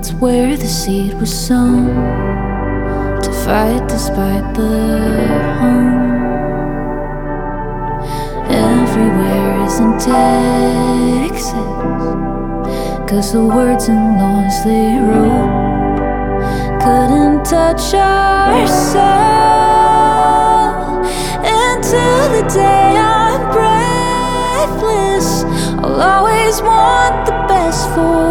That's where the seed was sown, to fight despite the home. Everywhere isn't Texas, 'cause the words and laws they wrote couldn't touch our soul. Until the day I'm breathless, I'll always want the best for